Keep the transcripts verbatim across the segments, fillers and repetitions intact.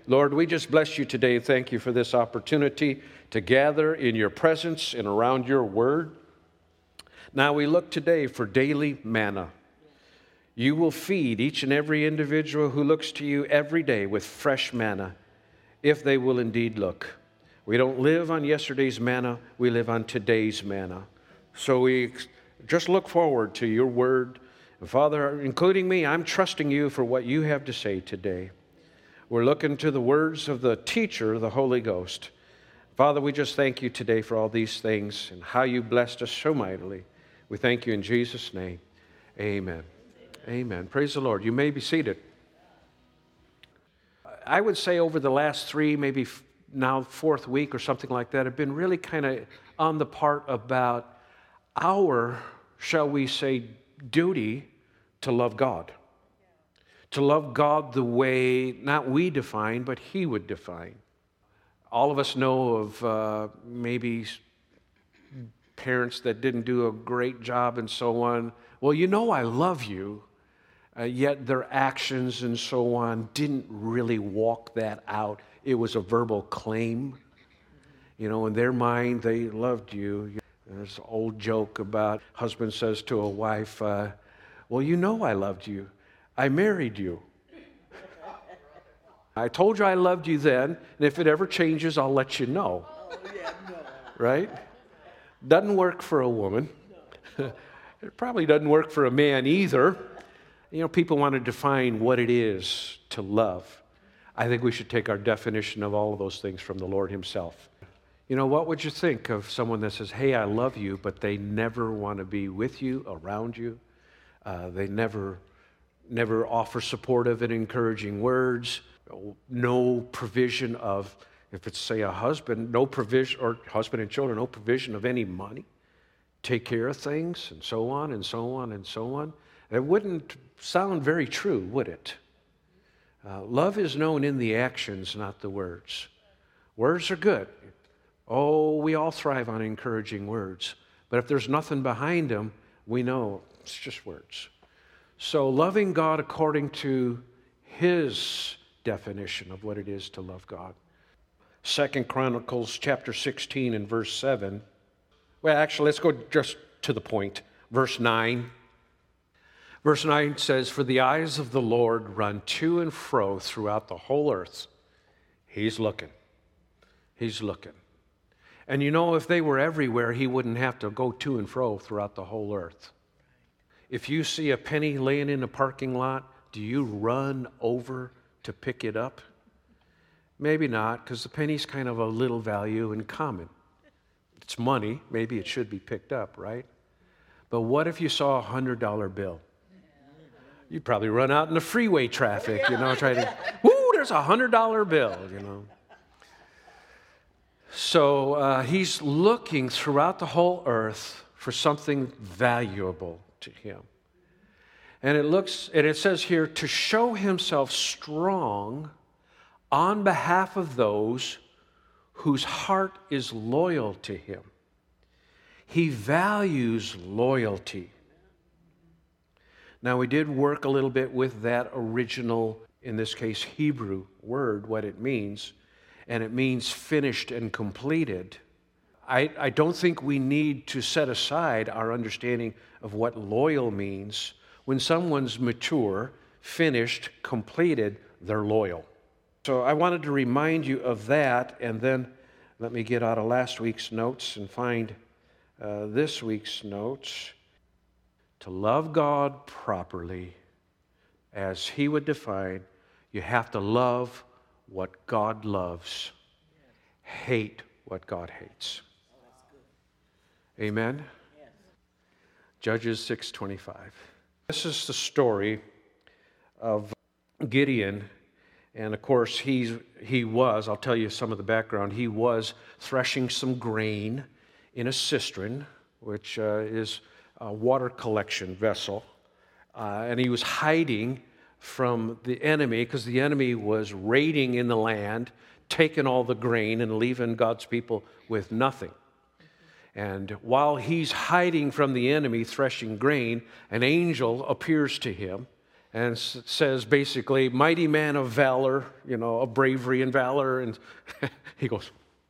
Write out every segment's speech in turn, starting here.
Lord, we just bless you today. Thank you for this opportunity to gather in your presence and around your word. Now we look today for daily manna. You will feed each and every individual who looks to you every day with fresh manna, if they will indeed look. We don't live on yesterday's manna, we live on today's manna. So we just look forward to your word. And Father, including me, I'm trusting you for what you have to say today. We're looking to the words of the teacher, the Holy Ghost. Father, we just thank you today for all these things and how you blessed us so mightily. We thank you in Jesus' name. Amen. Amen. Praise the Lord. You may be seated. I would say over the last three, maybe now fourth week or something like that, I've been really kind of on the part about our, shall we say, duty to love God. To love God the way, not we define, but He would define. All of us know of uh, maybe parents that didn't do a great job and so on. Well, you know I love you, uh, yet their actions and so on didn't really walk that out. It was a verbal claim. You know, in their mind, they loved you. There's an old joke about husband says to a wife, uh, well, you know I loved you. I married you. I told you I loved you then, and if it ever changes, I'll let you know. Oh, yeah, no. Right? Doesn't work for a woman. No. It probably doesn't work for a man either. You know, people want to define what it is to love. I think we should take our definition of all of those things from the Lord Himself. You know, what would you think of someone that says, hey, I love you, but they never want to be with you, around you? Uh, they never, never offer supportive and encouraging words. No provision of, if it's, say, a husband, no provision, or husband and children, no provision of any money. Take care of things, and so on, and so on, and so on. It wouldn't sound very true, would it? Uh, love is known in the actions, not the words. Words are good. Oh, we all thrive on encouraging words. But if there's nothing behind them, we know it's just words. So loving God according to His definition of what it is to love God. Second Chronicles chapter sixteen and verse seven. Well, actually, let's go just to the point. Verse nine. Verse nine says, for the eyes of the Lord run to and fro throughout the whole earth. He's looking. He's looking. And you know, if they were everywhere, He wouldn't have to go to and fro throughout the whole earth. If you see a penny laying in a parking lot, do you run over to pick it up? Maybe not, because the penny's kind of a little value in common. It's money. Maybe it should be picked up, right? But what if you saw a one hundred dollar bill? You'd probably run out in the freeway traffic, you know, try to, whoo, there's a one hundred dollar bill, you know. So uh, He's looking throughout the whole earth for something valuable to Him. And it looks, and it says here, to show Himself strong on behalf of those whose heart is loyal to Him. He values loyalty. Now, we did work a little bit with that original, in this case, Hebrew word, what it means, and it means finished and completed. I, I don't think we need to set aside our understanding of what loyal means. When someone's mature, finished, completed, they're loyal. So I wanted to remind you of that, and then let me get out of last week's notes and find uh, this week's notes. To love God properly, as He would define, you have to love what God loves, hate what God hates. Amen? Judges six twenty-five. This is the story of Gideon, and of course he's, he was, I'll tell you some of the background, he was threshing some grain in a cistern, which uh, is a water collection vessel, uh, and he was hiding from the enemy because the enemy was raiding in the land, taking all the grain and leaving God's people with nothing. And while he's hiding from the enemy, threshing grain, an angel appears to him and s- says basically, mighty man of valor, you know, of bravery and valor. And he goes,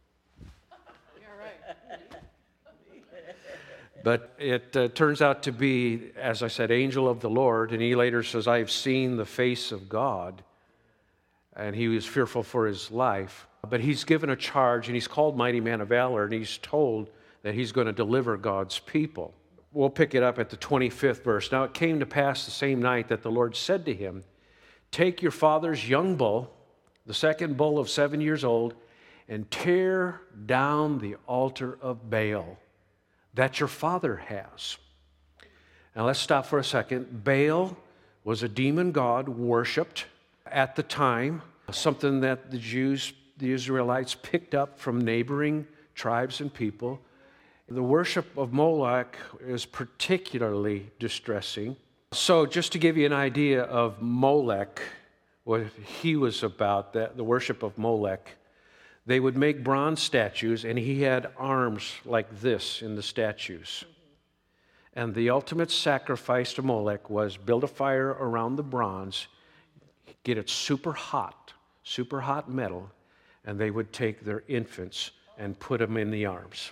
but it uh, turns out to be, as I said, angel of the Lord. And he later says, I have seen the face of God. And he was fearful for his life. But he's given a charge, and he's called mighty man of valor, and he's told that he's going to deliver God's people. We'll pick it up at the twenty-fifth verse. Now it came to pass the same night that the Lord said to him, take your father's young bull, the second bull of seven years old, and tear down the altar of Baal that your father has. Now let's stop for a second. Baal was a demon god worshipped at the time, something that the Jews, the Israelites, picked up from neighboring tribes and people. The worship of Moloch is particularly distressing. So just to give you an idea of Molech, what he was about, that the worship of Molech, they would make bronze statues, and he had arms like this in the statues. And the ultimate sacrifice to Molech was build a fire around the bronze, get it super hot, super hot metal, and they would take their infants and put them in the arms.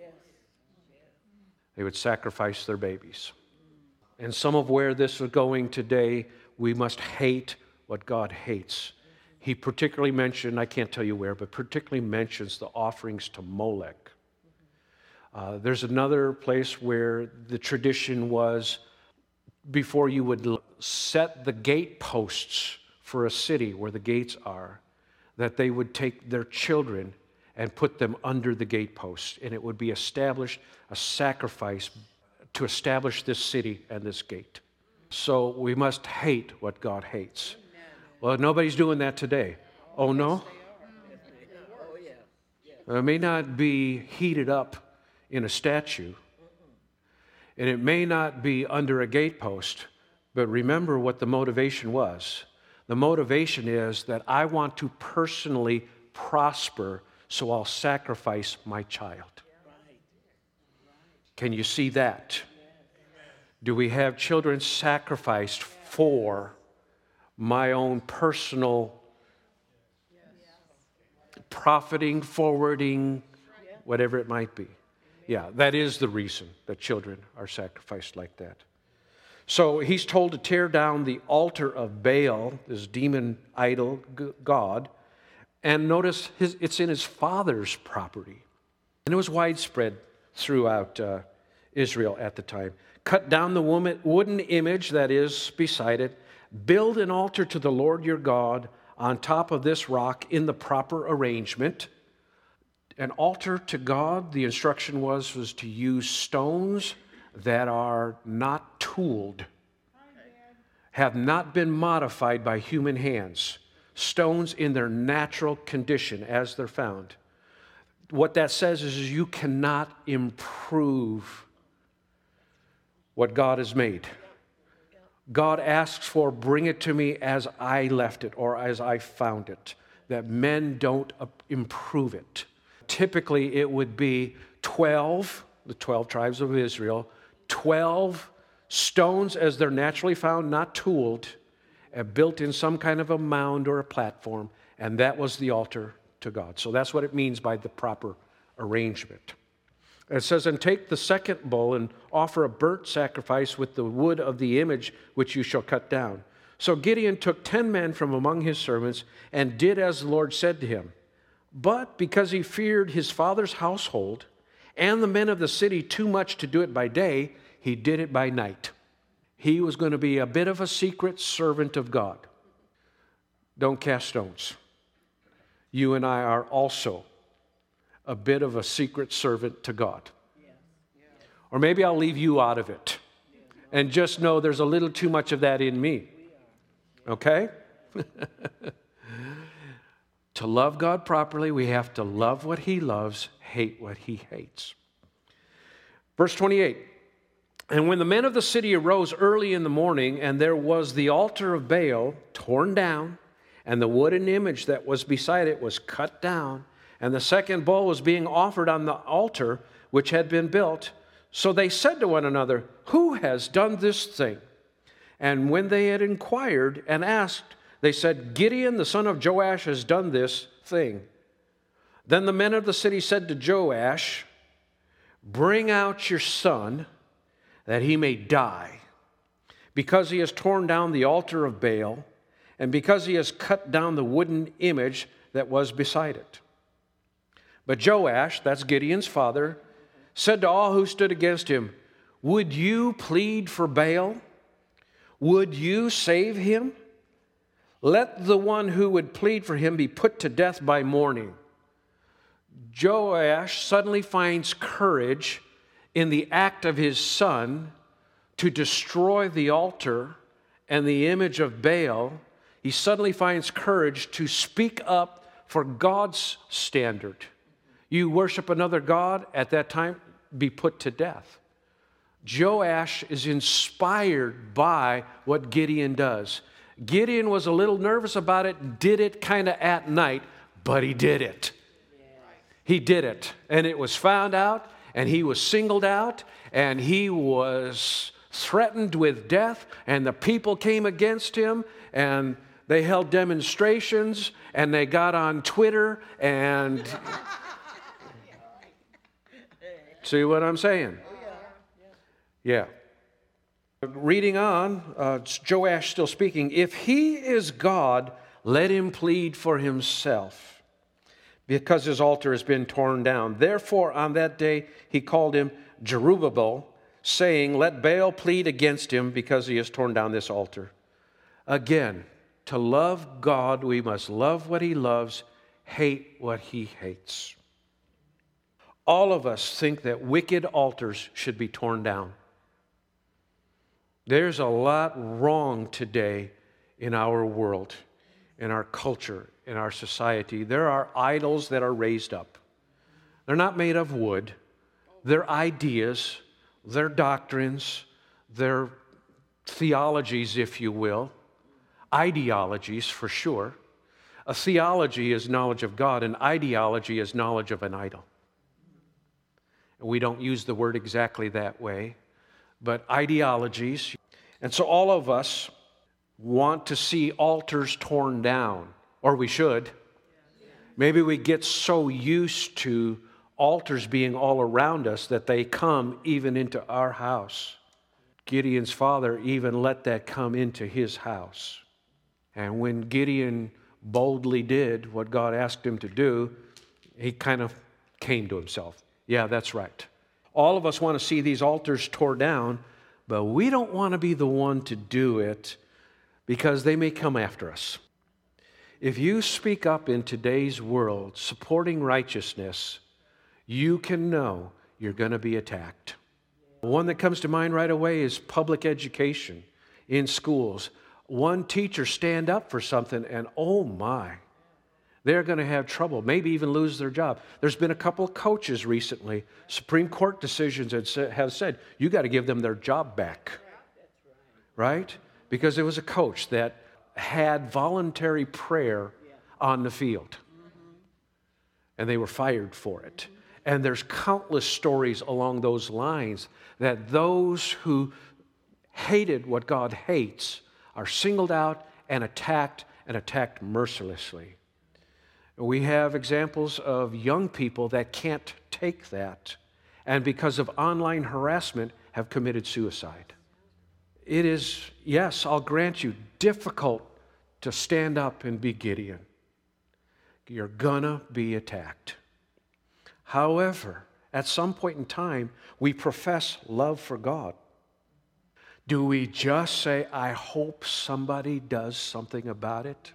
They would sacrifice their babies. And some of where this is going today, we must hate what God hates. He particularly mentioned, I can't tell you where, but particularly mentions the offerings to Molech. Uh, there's another place where the tradition was before you would set the gate posts for a city where the gates are, that they would take their children and put them under the gate posts, and it would be established a sacrifice to establish this city and this gate. So we must hate what God hates. Well, nobody's doing that today. Oh, no? It may not be heated up in a statue, and it may not be under a gatepost, but remember what the motivation was. The motivation is that I want to personally prosper, so I'll sacrifice my child. Can you see that? Do we have children sacrificed for my own personal profiting, forwarding, whatever it might be? Yeah, that is the reason that children are sacrificed like that. So he's told to tear down the altar of Baal, this demon idol god, and notice his, it's in his father's property. And it was widespread throughout uh, Israel at the time. Cut down the woman, wooden image that is beside it. Build an altar to the Lord your God on top of this rock in the proper arrangement. An altar to God, the instruction was, was to use stones that are not tooled, have not been modified by human hands. Stones in their natural condition as they're found. What that says is, is you cannot improve what God has made. God asks for, bring it to me as I left it or as I found it, that men don't improve it. Typically, it would be twelve, the twelve tribes of Israel, twelve stones as they're naturally found, not tooled, and built in some kind of a mound or a platform, and that was the altar to God. So that's what it means by the proper arrangement. It says, and take the second bull and offer a burnt sacrifice with the wood of the image which you shall cut down. So Gideon took ten men from among his servants and did as the Lord said to him. But because he feared his father's household and the men of the city too much to do it by day, he did it by night. He was going to be a bit of a secret servant of God. Don't cast stones. You and I are also a bit of a secret servant to God. Or maybe I'll leave you out of it and just know there's a little too much of that in me. Okay? To love God properly, we have to love what He loves, hate what He hates. Verse twenty-eight. And when the men of the city arose early in the morning, and there was the altar of Baal torn down, and the wooden image that was beside it was cut down, and the second bull was being offered on the altar which had been built. So they said to one another, who has done this thing? And when they had inquired and asked, they said, Gideon, the son of Joash, has done this thing. Then the men of the city said to Joash, bring out your son, that he may die, because he has torn down the altar of Baal, and because he has cut down the wooden image that was beside it. But Joash, that's Gideon's father, said to all who stood against him, would you plead for Baal? Would you save him? Let the one who would plead for him be put to death by morning. Joash suddenly finds courage in the act of his son to destroy the altar and the image of Baal. He suddenly finds courage to speak up for God's standard. You worship another god, at that time, be put to death. Joash is inspired by what Gideon does. Gideon was a little nervous about it, did it kind of at night, but he did it. He did it, and it was found out, and he was singled out, and he was threatened with death, and the people came against him, and they held demonstrations, and they got on Twitter, and see what I'm saying? Yeah. Reading on, uh, Joash still speaking, if he is God, let him plead for himself, because his altar has been torn down. Therefore, on that day, he called him Jerubbaal, saying, let Baal plead against him, because he has torn down this altar. Again, to love God, we must love what he loves, hate what he hates. All of us think that wicked altars should be torn down. There's a lot wrong today in our world, in our culture, in our society. There are idols that are raised up. They're not made of wood. They're ideas, they're doctrines, they're theologies, if you will, ideologies for sure. A theology is knowledge of God, an ideology is knowledge of an idol. We don't use the word exactly that way, but ideologies. And so all of us want to see altars torn down, or we should. Maybe we get so used to altars being all around us that they come even into our house. Gideon's father even let that come into his house. And when Gideon boldly did what God asked him to do, he kind of came to himself. Yeah, that's right. All of us want to see these altars torn down, but we don't want to be the one to do it because they may come after us. If you speak up in today's world supporting righteousness, you can know you're going to be attacked. One that comes to mind right away is public education in schools. One teacher stand up for something and oh my, they're going to have trouble, maybe even lose their job. There's been a couple of coaches recently, Supreme Court decisions that have said, you got to give them their job back. Right? Because there was a coach that had voluntary prayer on the field. And they were fired for it. And there's countless stories along those lines that those who hated what God hates are singled out and attacked and attacked mercilessly. We have examples of young people that can't take that and because of online harassment have committed suicide. It is, yes, I'll grant you, difficult to stand up and be Gideon. You're gonna be attacked. However, at some point in time, we profess love for God. Do we just say, I hope somebody does something about it?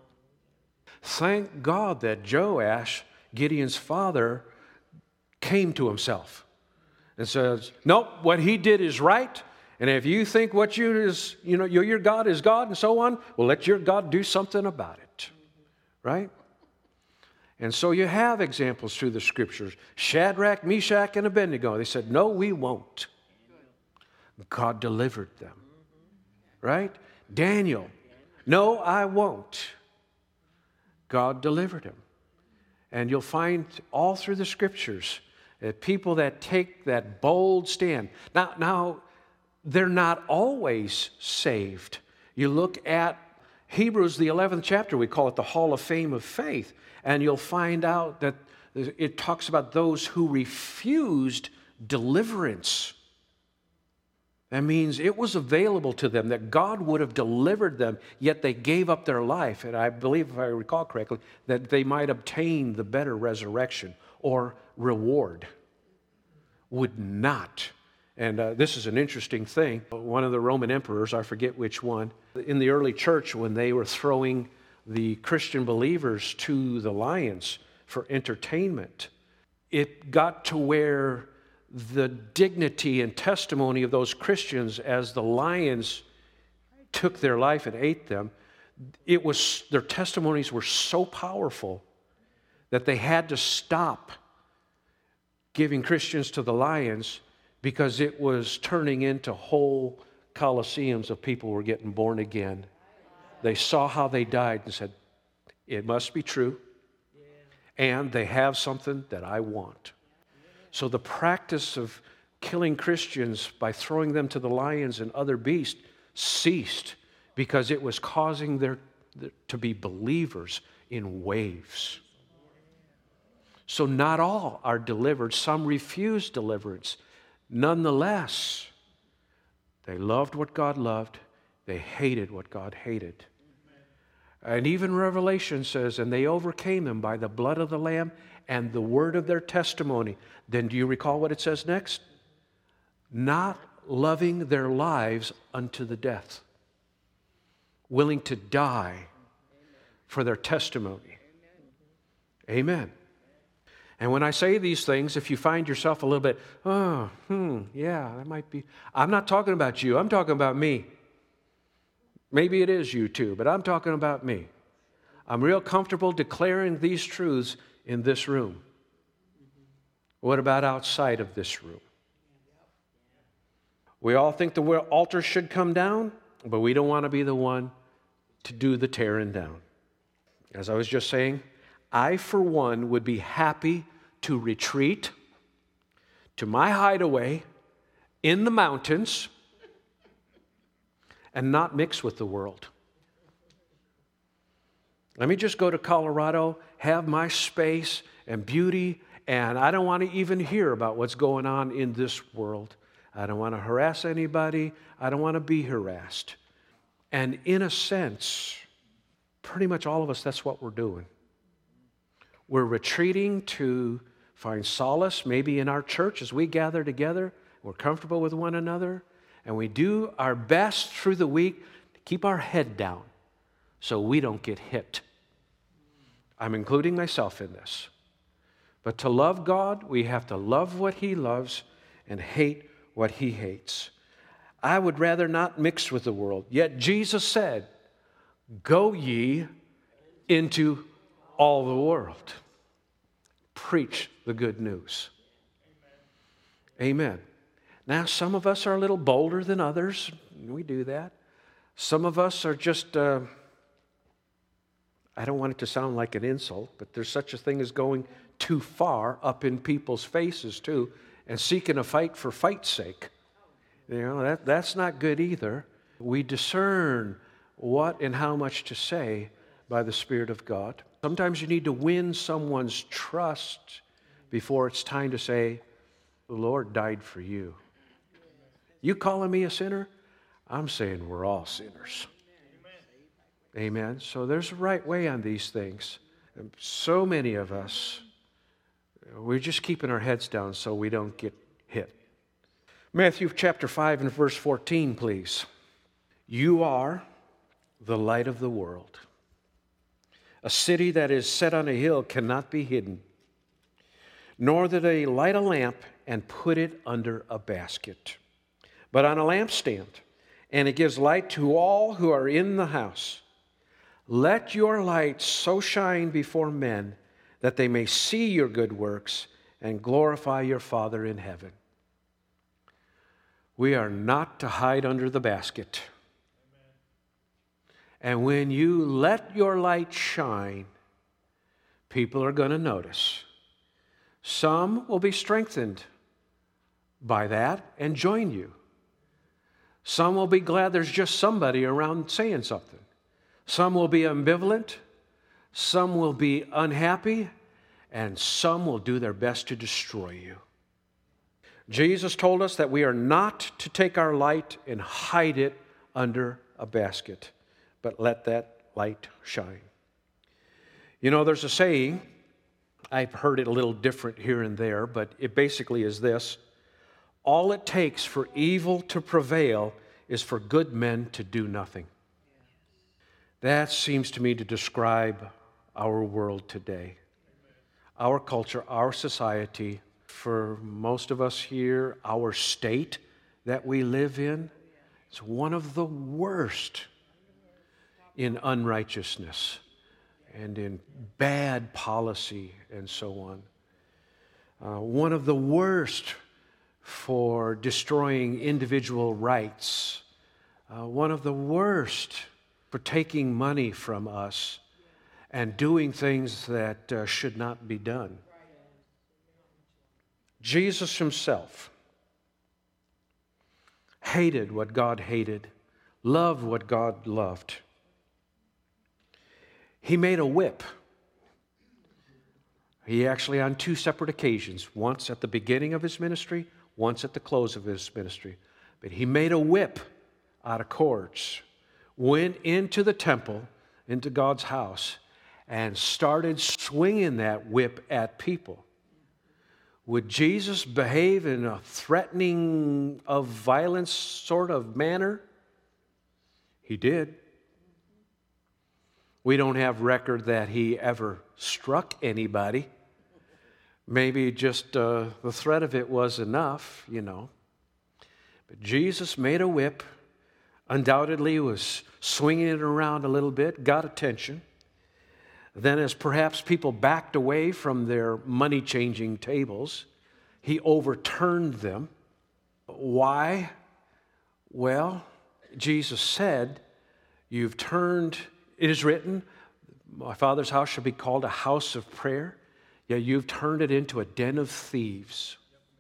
Thank God that Joash, Gideon's father, came to himself and says, nope, what he did is right. And if you think what you is, you know, your, your God is God and so on, well, let your God do something about it. Right? And so you have examples through the scriptures. Shadrach, Meshach, and Abednego. They said, no, we won't. God delivered them. Right? Daniel, no, I won't. God delivered him. And you'll find all through the scriptures that people that take that bold stand. Now, now they're not always saved. You look at Hebrews, the eleventh chapter, we call it the Hall of Fame of Faith, and you'll find out that it talks about those who refused deliverance. That means it was available to them, that God would have delivered them, yet they gave up their life. And I believe, if I recall correctly, that they might obtain the better resurrection or reward. Would not. And uh, this is an interesting thing. One of the Roman emperors, I forget which one, in the early church, when they were throwing the Christian believers to the lions for entertainment, it got to where the dignity and testimony of those Christians as the lions took their life and ate them, it was, their testimonies were so powerful that they had to stop giving Christians to the lions because it was turning into whole coliseums of people who were getting born again. They saw how they died and said, it must be true, and they have something that I want. So the practice of killing Christians by throwing them to the lions and other beasts ceased because it was causing their, their to be believers in waves. So not all are delivered. Some refuse deliverance. Nonetheless, they loved what God loved. They hated what God hated. And even Revelation says, and they overcame them by the blood of the Lamb and the word of their testimony. Then do you recall what it says next? Not loving their lives unto the death. Willing to die for their testimony. Amen. And when I say these things, if you find yourself a little bit, oh, hmm, yeah, that might be. I'm not talking about you. I'm talking about me. Maybe it is you too, but I'm talking about me. I'm real comfortable declaring these truths in this room. What about outside of this room? We all think the altar should come down, but we don't want to be the one to do the tearing down. As I was just saying, I, for one, would be happy to retreat to my hideaway in the mountains and not mix with the world. Let me just go to Colorado, have my space and beauty, and I don't want to even hear about what's going on in this world. I don't want to harass anybody. I don't want to be harassed. And in a sense, pretty much all of us, that's what we're doing. We're retreating to find solace, maybe in our church as we gather together. We're comfortable with one another, and we do our best through the week to keep our head down so we don't get hit. I'm including myself in this. But to love God, we have to love what He loves and hate what He hates. I would rather not mix with the world. Yet Jesus said, go ye into all the world. Preach the good news. Amen. Amen. Now, some of us are a little bolder than others. We do that. Some of us are just, uh, I don't want it to sound like an insult, but there's such a thing as going too far up in people's faces, too, and seeking a fight for fight's sake. You know, that, that's not good either. We discern what and how much to say by the Spirit of God. Sometimes you need to win someone's trust before it's time to say, the Lord died for you. You calling me a sinner? I'm saying we're all sinners. Amen. Amen. So there's a right way on these things. And so many of us, we're just keeping our heads down so we don't get hit. Matthew chapter five and verse fourteen, please. You are the light of the world. A city that is set on a hill cannot be hidden. Nor do they light a lamp and put it under a basket, but on a lampstand, and it gives light to all who are in the house. Let your light so shine before men that they may see your good works and glorify your Father in heaven. We are not to hide under the basket. And when you let your light shine, people are going to notice. Some will be strengthened by that and join you. Some will be glad there's just somebody around saying something. Some will be ambivalent. Some will be unhappy. And some will do their best to destroy you. Jesus told us that we are not to take our light and hide it under a basket, but let that light shine. You know, there's a saying, I've heard it a little different here and there, but it basically is this: all it takes for evil to prevail is for good men to do nothing. That seems to me to describe our world today. Our culture, our society, for most of us here, our state that we live in, it's one of the worst in unrighteousness and in bad policy and so on. Uh, one of the worst for destroying individual rights. Uh, one of the worst for taking money from us and doing things that uh, should not be done. Jesus himself hated what God hated, loved what God loved. He made a whip. He actually, on two separate occasions, once at the beginning of his ministry, once at the close of his ministry, but he made a whip out of cords, went into the temple, into God's house, and started swinging that whip at people. Would Jesus behave in a threatening of violence sort of manner? He did. We don't have record that he ever struck anybody. Maybe just uh, the threat of it was enough, you know. But Jesus made a whip, undoubtedly was swinging it around a little bit, got attention. Then as perhaps people backed away from their money-changing tables, he overturned them. Why? Well, Jesus said, you've turned, it is written, my Father's house shall be called a house of prayer, yet you've turned it into a den of thieves.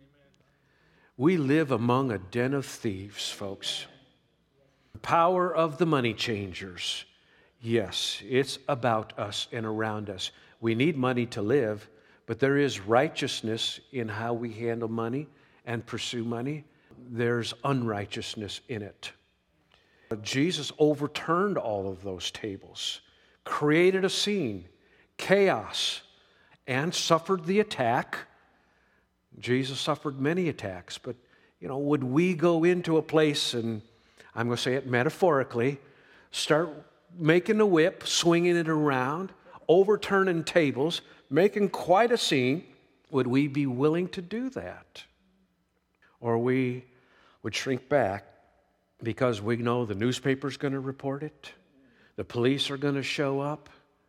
We live among a den of thieves, folks. The power of the money changers. Yes, it's about us and around us. We need money to live, but there is righteousness in how we handle money and pursue money. There's unrighteousness in it. Jesus overturned all of those tables, created a scene, chaos, and suffered the attack. Jesus suffered many attacks, but, you know, would we go into a place, and I'm going to say it metaphorically, start making a whip, swinging it around, overturning tables, making quite a scene? Would we be willing to do that? Or we would shrink back because we know the newspaper's going to report it, the police are going to show up,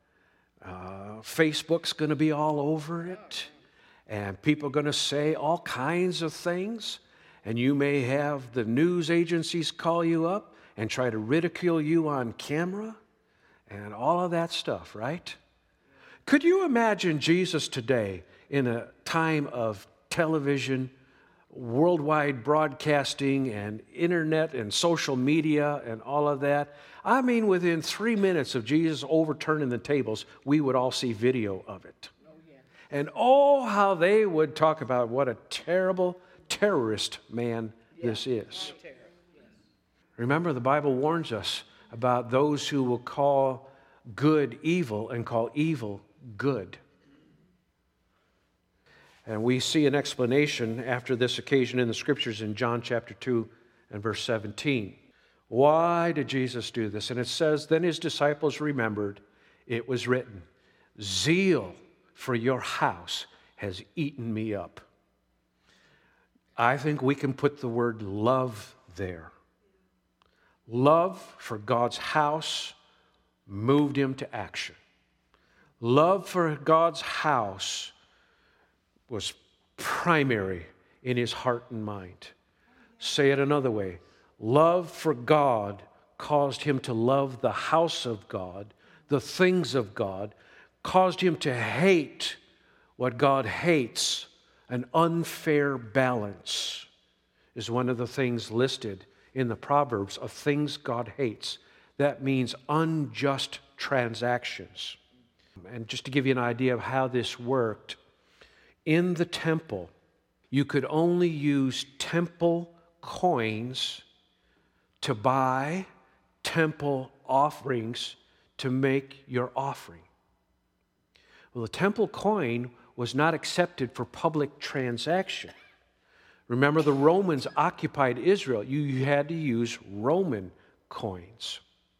uh, Facebook's going to be all over it, and people are going to say all kinds of things, and you may have the news agencies call you up and try to ridicule you on camera and all of that stuff, right? Could you imagine Jesus today in a time of television, worldwide broadcasting and internet and social media and all of that? I mean, within three minutes of Jesus overturning the tables, we would all see video of it. Oh, yeah. And oh, how they would talk about what a terrible terrorist man yeah. this is. Remember, the Bible warns us about those who will call good evil and call evil good. And we see an explanation after this occasion in the Scriptures in John chapter two and verse seventeen. Why did Jesus do this? And it says, then his disciples remembered, it was written, zeal for your house has eaten me up. I think we can put the word love there. Love for God's house moved him to action. Love for God's house was primary in his heart and mind. Say it another way. Love for God caused him to love the house of God, the things of God, caused him to hate what God hates. An unfair balance is one of the things listed in the Proverbs of things God hates. That means unjust transactions. And just to give you an idea of how this worked, in the temple, you could only use temple coins to buy temple offerings to make your offering. Well, the temple coin was not accepted for public transaction. Remember, the Romans occupied Israel. You, you had to use Roman coins.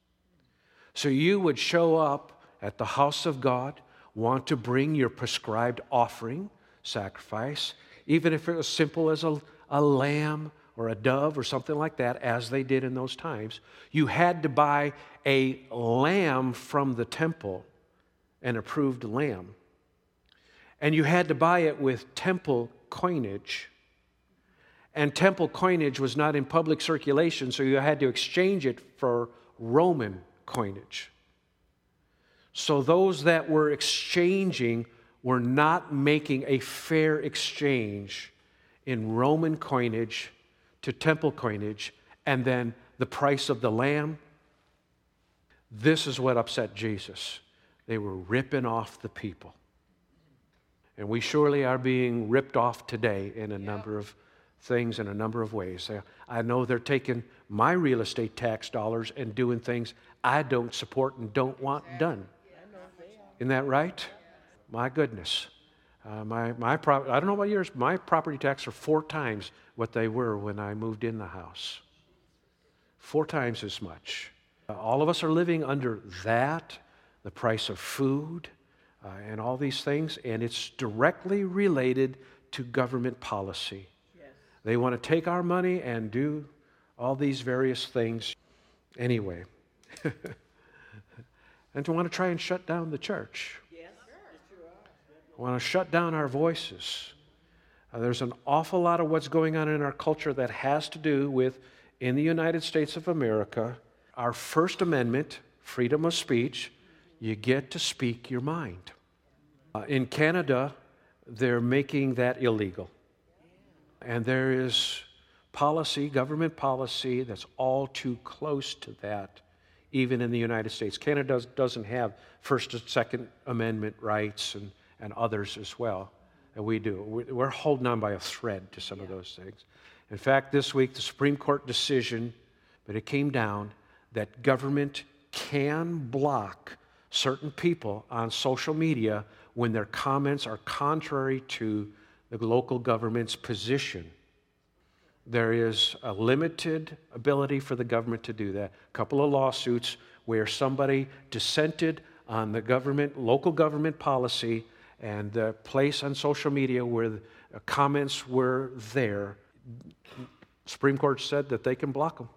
So you would show up at the house of God, want to bring your prescribed offering, sacrifice, even if it was simple as a, a lamb or a dove or something like that, as they did in those times. You had to buy a lamb from the temple, an approved lamb. And you had to buy it with temple coinage. And temple coinage was not in public circulation, so you had to exchange it for Roman coinage. So those that were exchanging were not making a fair exchange in Roman coinage to temple coinage, and then the price of the lamb. This is what upset Jesus. They were ripping off the people. And we surely are being ripped off today in a number of things, in a number of ways. I know they're taking my real estate tax dollars and doing things I don't support and don't want done. Isn't that right? My goodness. Uh, my, my pro- I don't know about yours, my property tax are four times what they were when I moved in the house. Four times as much. Uh, all of us are living under that, the price of food, uh, and all these things, and it's directly related to government policy. Yes. They want to take our money and do all these various things anyway. And to want to try and shut down the church. Yes. Want to shut down our voices. Uh, there's an awful lot of what's going on in our culture that has to do with, in the United States of America, our First Amendment, freedom of speech. You get to speak your mind. Uh, in Canada, they're making that illegal. And there is policy, government policy, that's all too close to that, even in the United States. Canada does, doesn't have First and Second Amendment rights and, and others as well. And we do. We're holding on by a thread to some yeah. of those things. In fact, this week, the Supreme Court decision, but it came down that government can block certain people on social media when their comments are contrary to the local government's position. There is a limited ability for the government to do that. A couple of lawsuits where somebody dissented on the government, local government policy, and the place on social media where the comments were there. Supreme Court said that they can block them.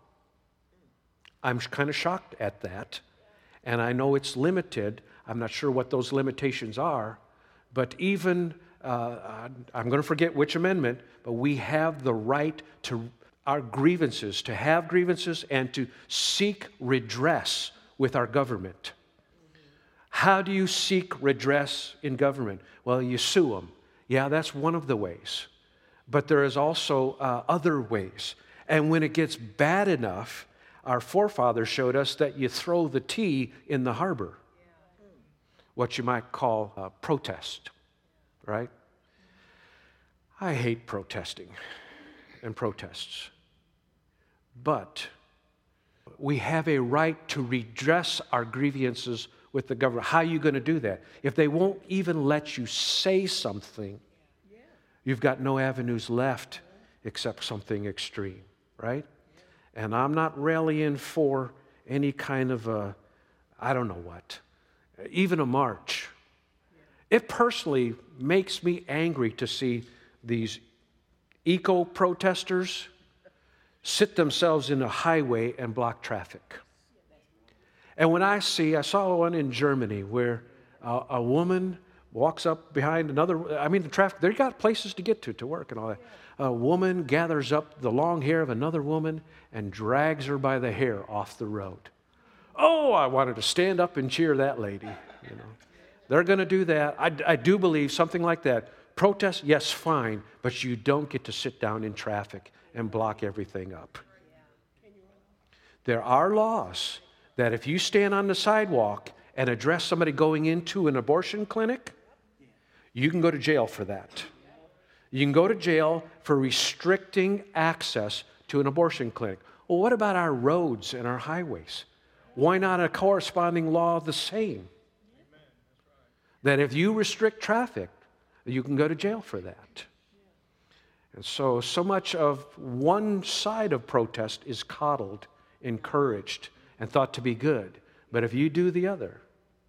I'm kind of shocked at that. And I know it's limited. I'm not sure what those limitations are. But even, uh, I'm going to forget which amendment, but we have the right to our grievances, to have grievances and to seek redress with our government. How do you seek redress in government? Well, you sue them. Yeah, that's one of the ways. But there is also uh, other ways. And when it gets bad enough, our forefathers showed us that you throw the tea in the harbor, what you might call uh, protest, right? I hate protesting and protests. But we have a right to redress our grievances with the government. How are you going to do that? If they won't even let you say something, you've got no avenues left except something extreme, right? And I'm not rallying for any kind of a, I don't know what, even a march. It personally makes me angry to see these eco-protesters sit themselves in a highway and block traffic. And when I see, I saw one in Germany where a, a woman walks up behind another, I mean, the traffic, they've got places to get to, to work and all that. A woman gathers up the long hair of another woman and drags her by the hair off the road. Oh, I wanted to stand up and cheer that lady, you know. They're going to do that. I, I do believe something like that. Protest, yes, fine, but you don't get to sit down in traffic and block everything up. There are laws that if you stand on the sidewalk and address somebody going into an abortion clinic, you can go to jail for that. You can go to jail for restricting access to an abortion clinic. Well, what about our roads and our highways? Why not a corresponding law the same? That if you restrict traffic, you can go to jail for that. And so, so much of one side of protest is coddled, encouraged, and thought to be good. But if you do the other,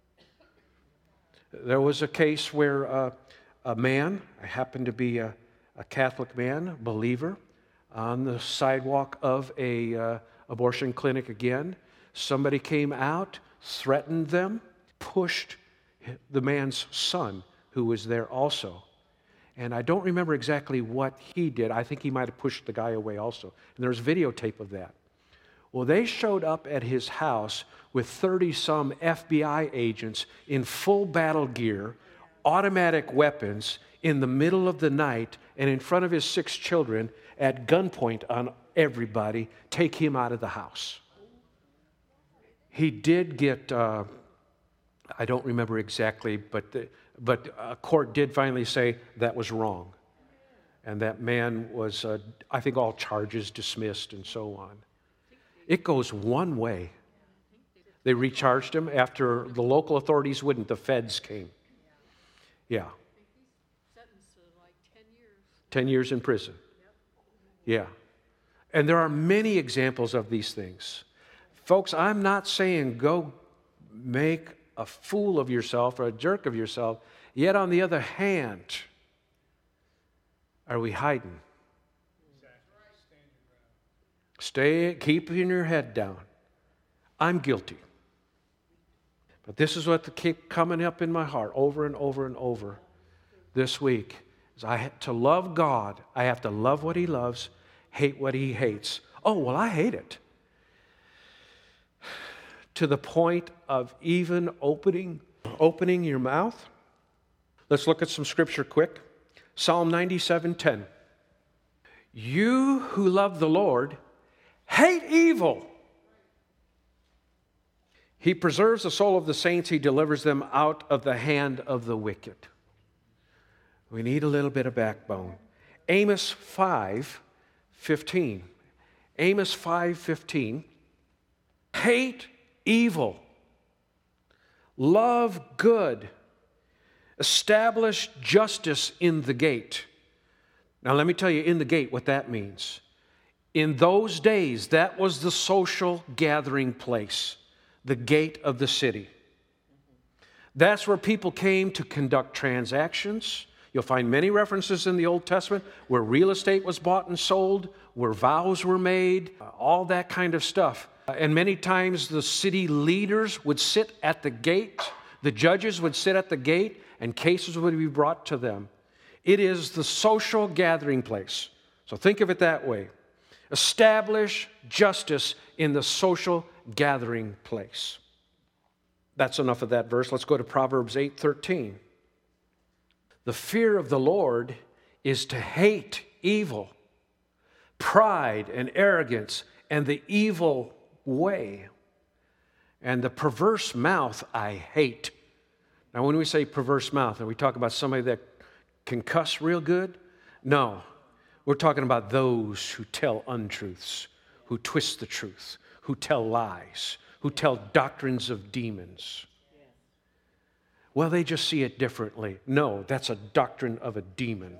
there was a case where uh, a man, I happened to be a, a Catholic man, a believer, on the sidewalk of a uh, abortion clinic again. Somebody came out, threatened them, pushed the man's son, who was there also. And I don't remember exactly what he did. I think he might have pushed the guy away also. And there's videotape of that. Well, they showed up at his house with thirty-some F B I agents in full battle gear, automatic weapons, in the middle of the night, and in front of his six children, at gunpoint on everybody, take him out of the house. He did get, uh, I don't remember exactly, but, the, but a court did finally say that was wrong. And that man was, uh, I think, all charges dismissed and so on. It goes one way. They recharged him after the local authorities wouldn't. The feds came. Yeah. Ten years in prison. Yeah. And there are many examples of these things. Folks, I'm not saying go make a fool of yourself or a jerk of yourself. Yet on the other hand, are we hiding? Stay, keeping your head down. I'm guilty. But this is what keep coming up in my heart over and over and over this week. Is I have to love God. I have to love what He loves, hate what He hates. Oh, well, I hate it. To the point of even opening, opening your mouth. Let's look at some scripture quick. Psalm ninety-seven ten. You who love the Lord hate evil. He preserves the soul of the saints. He delivers them out of the hand of the wicked. We need a little bit of backbone. Amos five fifteen. Amos five fifteen. Hate evil. Love good. Establish justice in the gate. Now let me tell you in the gate what that means. In those days, that was the social gathering place, the gate of the city. That's where people came to conduct transactions. You'll find many references in the Old Testament where real estate was bought and sold, where vows were made, all that kind of stuff. And many times the city leaders would sit at the gate, the judges would sit at the gate, and cases would be brought to them. It is the social gathering place. So think of it that way. Establish justice in the social gathering place. That's enough of that verse. Let's go to Proverbs eight thirteen. The fear of the Lord is to hate evil, pride and arrogance, and the evil way. And the perverse mouth I hate. Now, when we say perverse mouth, are we talking about somebody that can cuss real good? No. We're talking about those who tell untruths, who twist the truth, who tell lies, who tell doctrines of demons. Well, they just see it differently. No, that's a doctrine of a demon.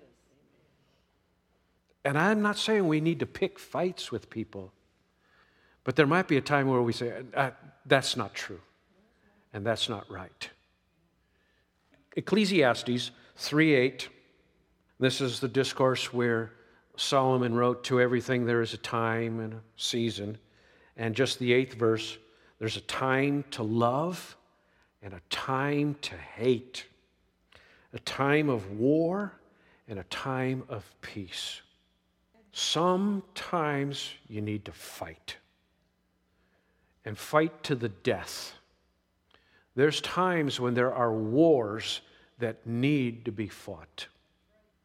And I'm not saying we need to pick fights with people, but there might be a time where we say, uh, that's not true, and that's not right. Ecclesiastes three eight. This is the discourse where Solomon wrote, to everything there is a time and a season. And just the eighth verse, there's a time to love and a time to hate, a time of war and a time of peace. Sometimes you need to fight, and fight to the death. There's times when there are wars that need to be fought.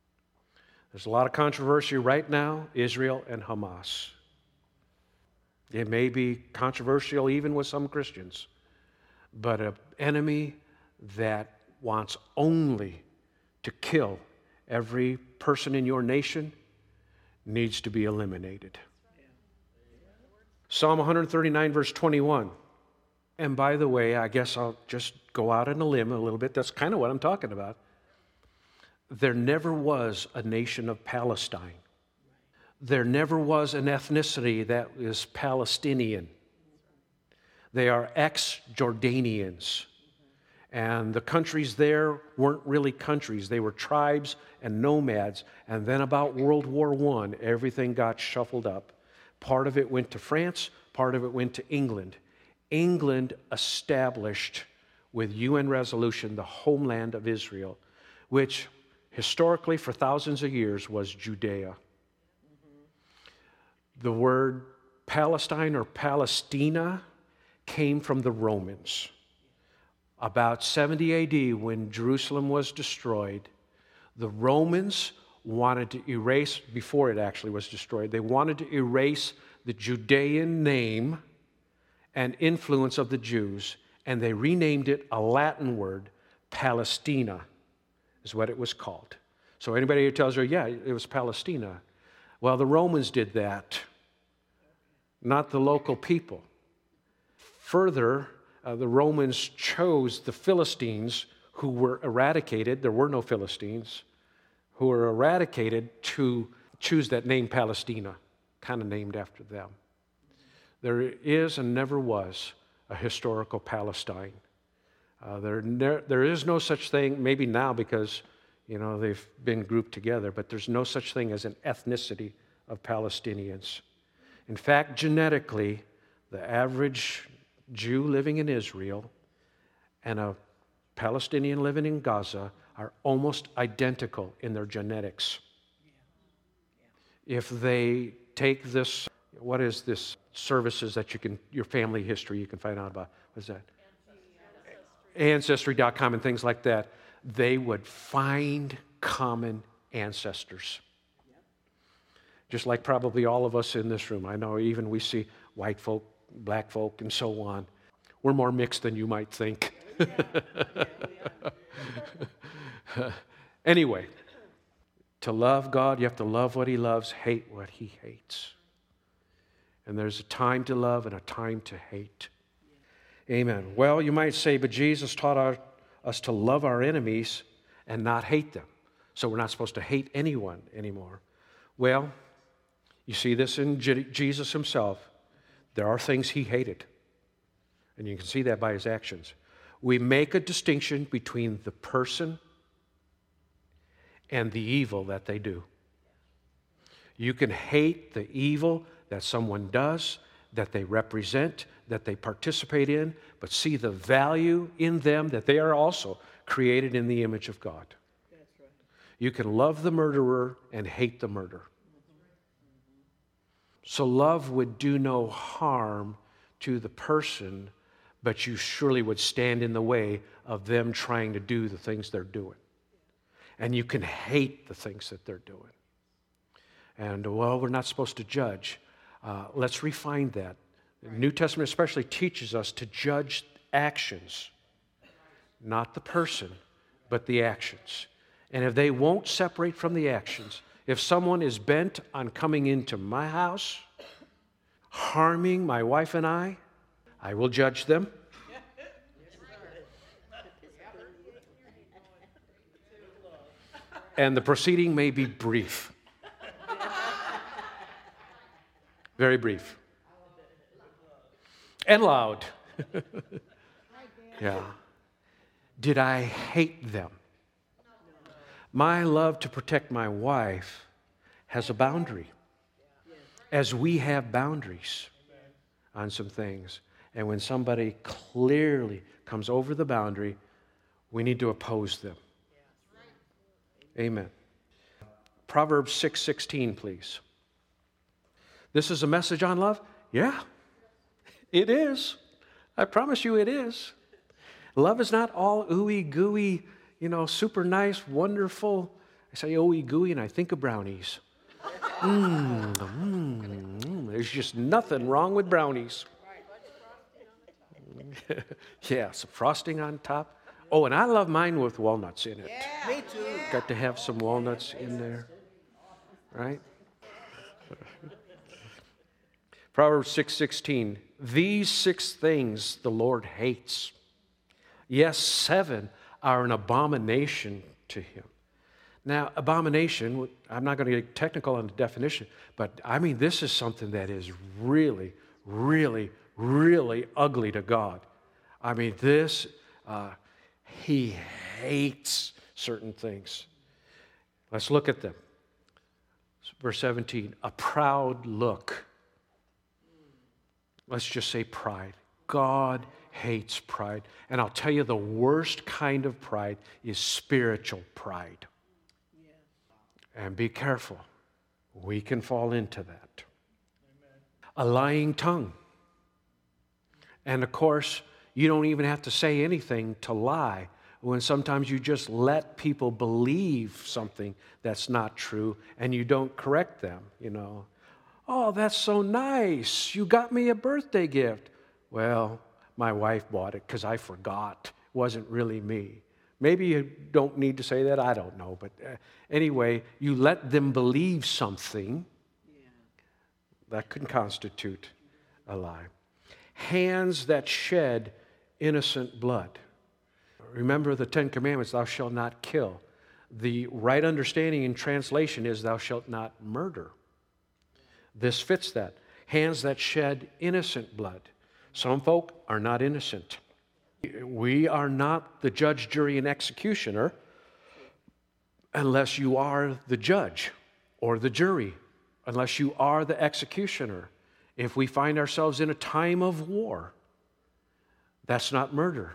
There's a lot of controversy right now, Israel and Hamas. It may be controversial even with some Christians, but an enemy that wants only to kill every person in your nation needs to be eliminated. Psalm one thirty-nine, verse twenty-one. And by the way, I guess I'll just go out on a limb a little bit. That's kind of what I'm talking about. There never was a nation of Palestine. There never was an ethnicity that is Palestinian. They are ex-Jordanians. And the countries there weren't really countries. They were tribes and nomads. And then about World War One, everything got shuffled up. Part of it went to France, part of it went to England. England established, with U N resolution, the homeland of Israel, which historically for thousands of years was Judea. The word Palestine or Palestina came from the Romans. About seventy A D, when Jerusalem was destroyed, the Romans wanted to erase, before it actually was destroyed, they wanted to erase the Judean name and influence of the Jews, and they renamed it a Latin word, Palestina, is what it was called. So anybody who tells you, yeah, it was Palestina, well, the Romans did that, not the local people. Further, uh, the Romans chose the Philistines, who were eradicated. There were no Philistines, who were eradicated, to choose that name Palestina, kind of named after them. There is and never was a historical Palestine. Uh, there, ne- there is no such thing, maybe now because, you know, they've been grouped together, but there's no such thing as an ethnicity of Palestinians. In fact, genetically, the average Jew living in Israel and a Palestinian living in Gaza are almost identical in their genetics. If they take this, what is this services that you can, your family history you can find out about, what is that? Ancestry dot com and things like that, they would find common ancestors. Just like probably all of us in this room. I know even we see white folk, black folk, and so on. We're more mixed than you might think. Anyway, to love God, you have to love what He loves, hate what He hates. And there's a time to love and a time to hate. Amen. Well, you might say, but Jesus taught our, us to love our enemies and not hate them. So we're not supposed to hate anyone anymore. Well, you see this in Je- Jesus Himself. There are things He hated. And you can see that by His actions. We make a distinction between the person and the evil that they do. You can hate the evil that someone does, that they represent, that they participate in, but see the value in them that they are also created in the image of God. That's right. You can love the murderer and hate the murder. So love would do no harm to the person, but you surely would stand in the way of them trying to do the things they're doing. And you can hate the things that they're doing. And, well, we're not supposed to judge. Uh, let's refine that. The New Testament especially teaches us to judge actions, not the person, but the actions. And if they won't separate from the actions, if someone is bent on coming into my house, harming my wife and I, I will judge them. And the proceeding may be brief. Very brief. And loud. Yeah. Did I hate them? My love to protect my wife has a boundary, as we have boundaries on some things. And when somebody clearly comes over the boundary, we need to oppose them. Amen. Proverbs six sixteen, please. This is a message on love? Yeah, it is. I promise you it is. Love is not all ooey gooey, you know, super nice, wonderful. I say ooey gooey and I think of brownies. Mmm, mmm, There's just nothing wrong with brownies. Yeah, some frosting on top. Oh, and I love mine with walnuts in it. Yeah, me too. Got to have some walnuts in there, right? Proverbs six sixteen. These six things the Lord hates. Yes, seven are an abomination to him. Now, abomination, I'm not going to get technical on the definition, but I mean, this is something that is really, really, really ugly to God. I mean, this, uh, he hates certain things. Let's look at them. Verse seventeen, a proud look. Let's just say pride. God hates pride. And I'll tell you, the worst kind of pride is spiritual pride. Yeah. And be careful. We can fall into that. Amen. A lying tongue. And of course, you don't even have to say anything to lie, when sometimes you just let people believe something that's not true and you don't correct them, you know. Oh, that's so nice. You got me a birthday gift. Well, my wife bought it because I forgot. It wasn't really me. Maybe you don't need to say that. I don't know. But uh, anyway, you let them believe something. Yeah. That can constitute a lie. Hands that shed innocent blood. Remember the Ten Commandments, thou shalt not kill. The right understanding in translation is thou shalt not murder. This fits that. Hands that shed innocent blood. Some folk are not innocent. We are not the judge, jury, and executioner unless you are the judge or the jury, unless you are the executioner. If we find ourselves in a time of war, that's not murder.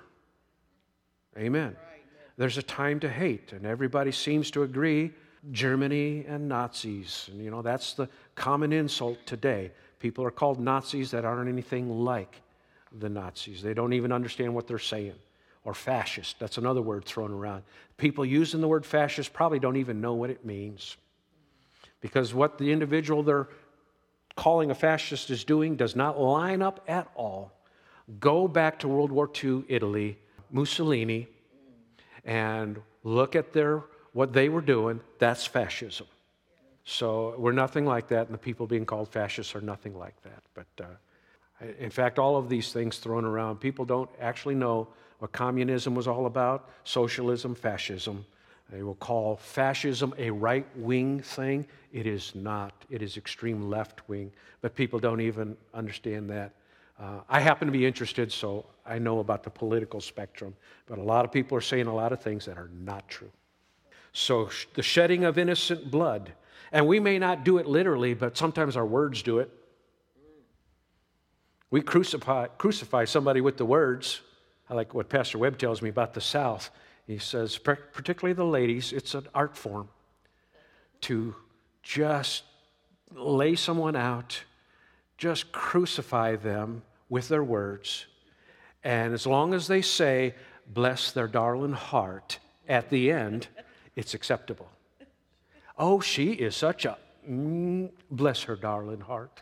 Amen. There's a time to hate, and everybody seems to agree, Germany and Nazis. And you know, that's the common insult today. People are called Nazis that aren't anything like the Nazis. They don't even understand what they're saying. Or fascist, that's another word thrown around. People using the word fascist probably don't even know what it means. Because what the individual they're calling a fascist is doing does not line up at all. Go back to World War Two Italy, Mussolini, and look at their what they were doing. That's fascism. So we're nothing like that, and the people being called fascists are nothing like that. But uh, in fact, all of these things thrown around, people don't actually know what communism was all about, socialism, fascism. They will call fascism a right-wing thing. It is not. It is extreme left-wing, but people don't even understand that. Uh, I happen to be interested, so I know about the political spectrum, but a lot of people are saying a lot of things that are not true. So sh- the shedding of innocent blood, and we may not do it literally, but sometimes our words do it. We crucify, crucify somebody with the words. I like what Pastor Webb tells me about the South. He says, particularly the ladies, it's an art form to just lay someone out, just crucify them with their words. And as long as they say, bless their darling heart, at the end, it's acceptable. Oh, she is such a, mm, bless her darling heart.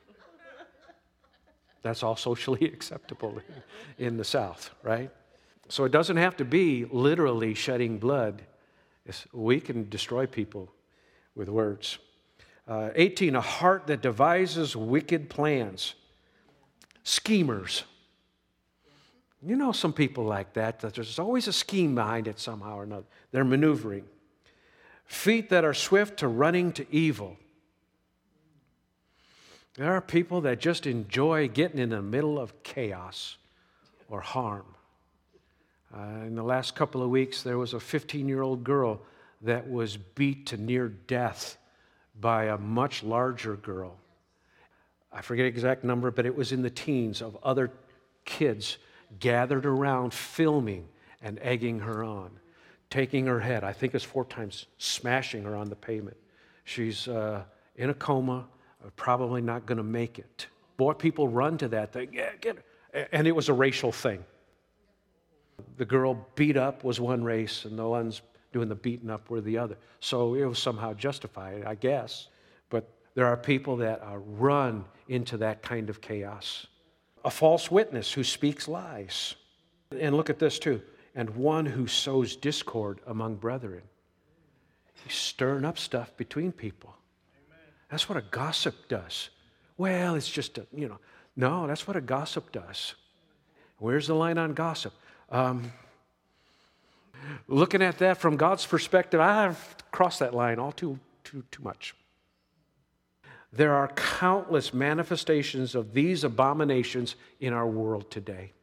That's all socially acceptable in, in the South, right? So it doesn't have to be literally shedding blood. It's, we can destroy people with words. Uh, eighteen, a heart that devises wicked plans. Schemers. You know some people like that, that there's always a scheme behind it somehow or another. They're maneuvering. Feet that are swift to running to evil. There are people that just enjoy getting in the middle of chaos or harm. Uh, in the last couple of weeks, there was a fifteen-year-old girl that was beat to near death by a much larger girl. I forget the exact number, but it was in the teens of other kids gathered around filming and egging her on, taking her head, I think it's four times, smashing her on the pavement. She's uh, in a coma, uh, probably not going to make it. Boy, people run to that thing, yeah, get her. And it was a racial thing. The girl beat up was one race, and the ones doing the beating up were the other. So it was somehow justified, I guess. But There are people that uh, run into that kind of chaos. A false witness who speaks lies. And look at this too. And one who sows discord among brethren. He's stirring up stuff between people. That's what a gossip does. Well, it's just a, you know, no, that's what a gossip does. Where's the line on gossip? Um, looking at that from God's perspective, I've crossed that line all too, too, too much. There are countless manifestations of these abominations in our world today.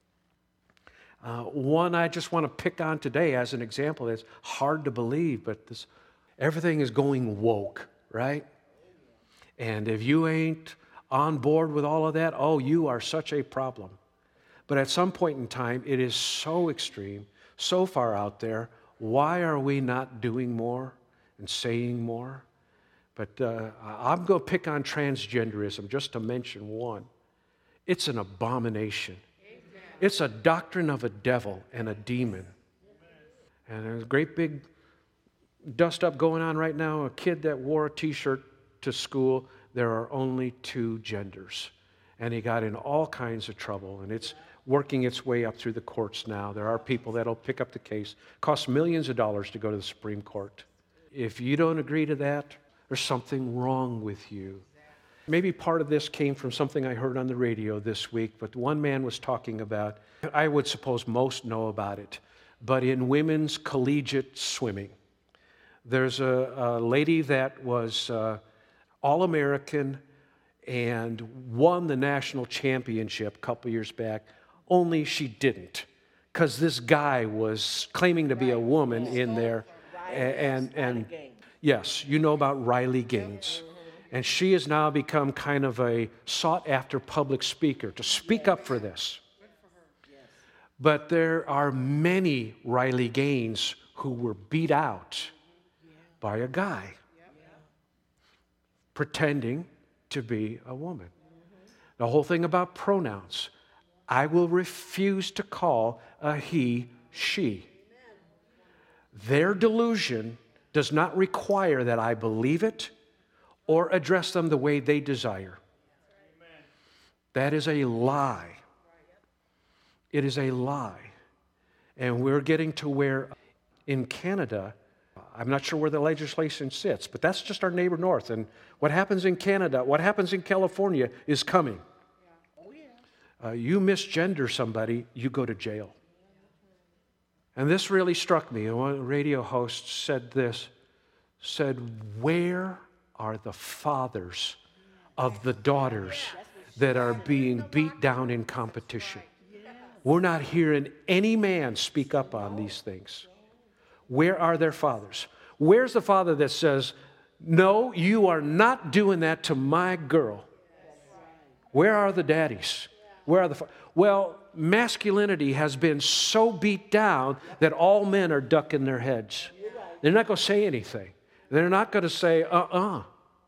Uh, one I just want to pick on today as an example. It's hard to believe, but this, everything is going woke, right? And if you ain't on board with all of that, oh, you are such a problem. But at some point in time, it is so extreme, so far out there. Why are we not doing more and saying more? But uh, I'm going to pick on transgenderism just to mention one. It's an abomination. Amen. It's a doctrine of a devil and a demon. Amen. And there's a great big dust up going on right now. A kid that wore a t-shirt to school, there are only two genders. And he got in all kinds of trouble. And it's working its way up through the courts now. There are people that'll pick up the case. It costs millions of dollars to go to the Supreme Court. If you don't agree to that, there's something wrong with you. Maybe part of this came from something I heard on the radio this week, but one man was talking about, I would suppose most know about it, but in women's collegiate swimming, there's a, a lady that was uh, All-American and won the national championship a couple years back, only she didn't, because this guy was claiming to be a woman in there, and and. Yes, you know about Riley Gaines. And she has now become kind of a sought-after public speaker to speak up for this. But there are many Riley Gaines who were beat out by a guy pretending to be a woman. The whole thing about pronouns. I will refuse to call a he, she. Their delusion does not require that I believe it or address them the way they desire. Amen. That is a lie. It is a lie. And we're getting to where in Canada, I'm not sure where the legislation sits, but that's just our neighbor north. And what happens in Canada, what happens in California is coming. Yeah. Oh, yeah. Uh, you misgender somebody, you go to jail. And this really struck me. One radio host said this, said, where are the fathers of the daughters that are being beat down in competition? We're not hearing any man speak up on these things. Where are their fathers? Where's the father that says, no, you are not doing that to my girl? Where are the daddies? Where are the fa- Well, masculinity has been so beat down that all men are ducking their heads. They're not going to say anything. They're not going to say, uh-uh.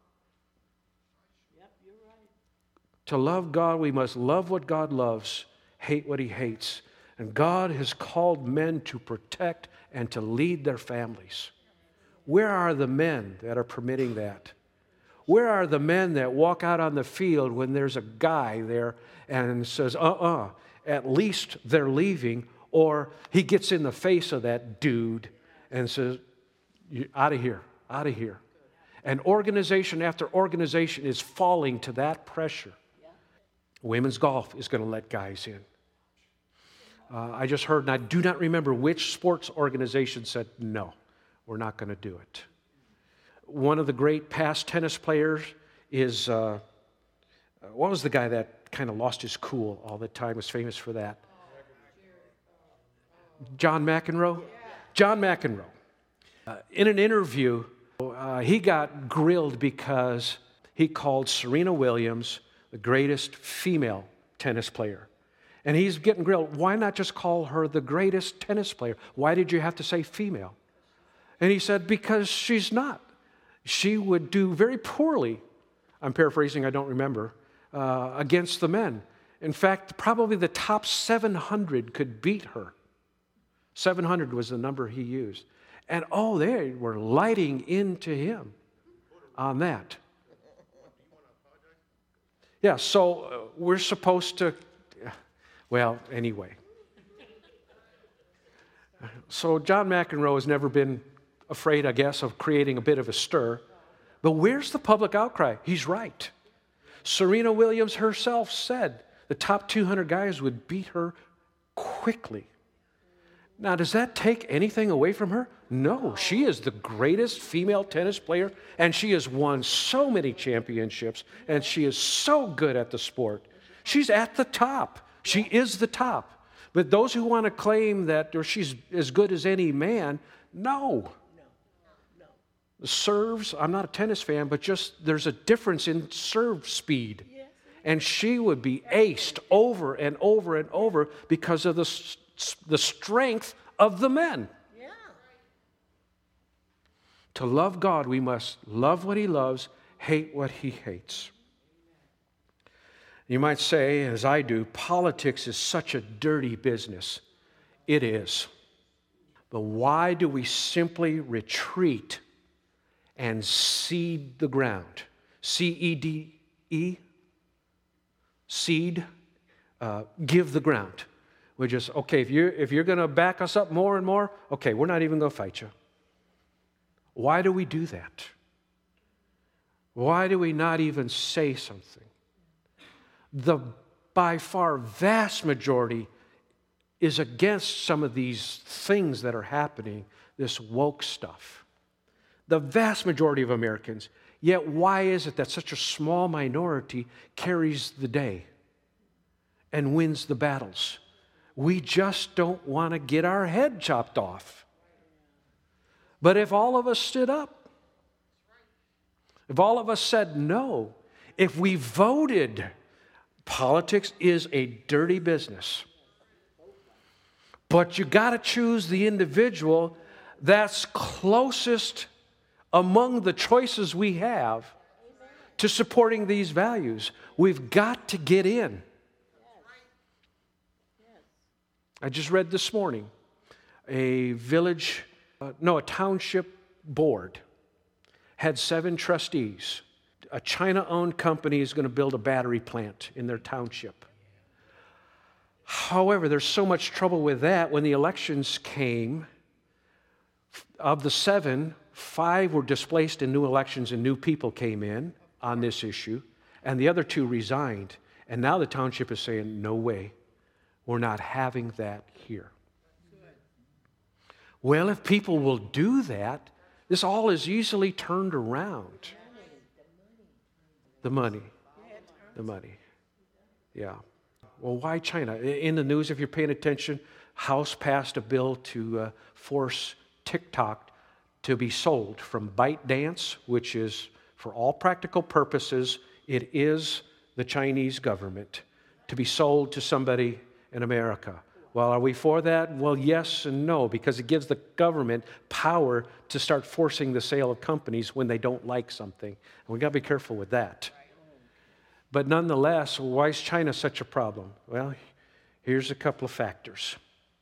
To love God, we must love what God loves, hate what He hates. And God has called men to protect and to lead their families. Where are the men that are permitting that? Where are the men that walk out on the field when there's a guy there and says, uh-uh, at least they're leaving, or he gets in the face of that dude and says, out of here, out of here. And organization after organization is falling to that pressure. Women's golf is going to let guys in. Uh, I just heard, and I do not remember which sports organization said, no, we're not going to do it. One of the great past tennis players is, uh, what was the guy that kind of lost his cool all the time, was famous for that? John McEnroe? John McEnroe. Uh, in an interview, uh, he got grilled because he called Serena Williams the greatest female tennis player. And he's getting grilled. Why not just call her the greatest tennis player? Why did you have to say female? And he said, because she's not. She would do very poorly, I'm paraphrasing, I don't remember, uh, against the men. In fact, probably the top seven hundred could beat her. seven hundred was the number he used. And oh, they were lighting into him on that. Yeah, so uh, we're supposed to, well, anyway. So John McEnroe has never been afraid, I guess, of creating a bit of a stir. But where's the public outcry? He's right. Serena Williams herself said the top two hundred guys would beat her quickly. Now, does that take anything away from her? No, she is the greatest female tennis player, and she has won so many championships, and she is so good at the sport. She's at the top. She is the top. But those who want to claim that or she's as good as any man, no. The serves, I'm not a tennis fan, but just there's a difference in serve speed. And she would be aced over and over and over because of the, the strength of the men. Yeah. To love God, we must love what He loves, hate what He hates. You might say, as I do, politics is such a dirty business. It is. But why do we simply retreat and seed the ground? C E D E? Seed, uh, give the ground. We just, okay, if you're, if you're going to back us up more and more, okay, we're not even going to fight you. Why do we do that? Why do we not even say something? The by far vast majority is against some of these things that are happening, this woke stuff. The vast majority of Americans. Yet why is it that such a small minority carries the day and wins the battles? We just don't want to get our head chopped off. But if all of us stood up, if all of us said no, if we voted, politics is a dirty business. But you got to choose the individual that's closest among the choices we have to supporting these values. We've got to get in. I just read this morning a village, uh, no, a township board had seven trustees. A China-owned company is going to build a battery plant in their township. However, there's so much trouble with that. When the elections came, of the seven, five were displaced in new elections and new people came in on this issue, and the other two resigned. And now the township is saying, no way, we're not having that here. Well, if people will do that, this all is easily turned around. The money. The money. Yeah. Well, why China? In the news, if you're paying attention, House passed a bill to uh, force TikTok to be sold from ByteDance, which is, for all practical purposes, it is the Chinese government, to be sold to somebody in America. Well, are we for that? Well, yes and no, because it gives the government power to start forcing the sale of companies when they don't like something. And we've got to be careful with that. But nonetheless, why is China such a problem? Well, here's a couple of factors.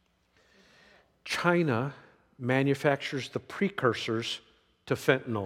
China manufactures the precursors to fentanyl.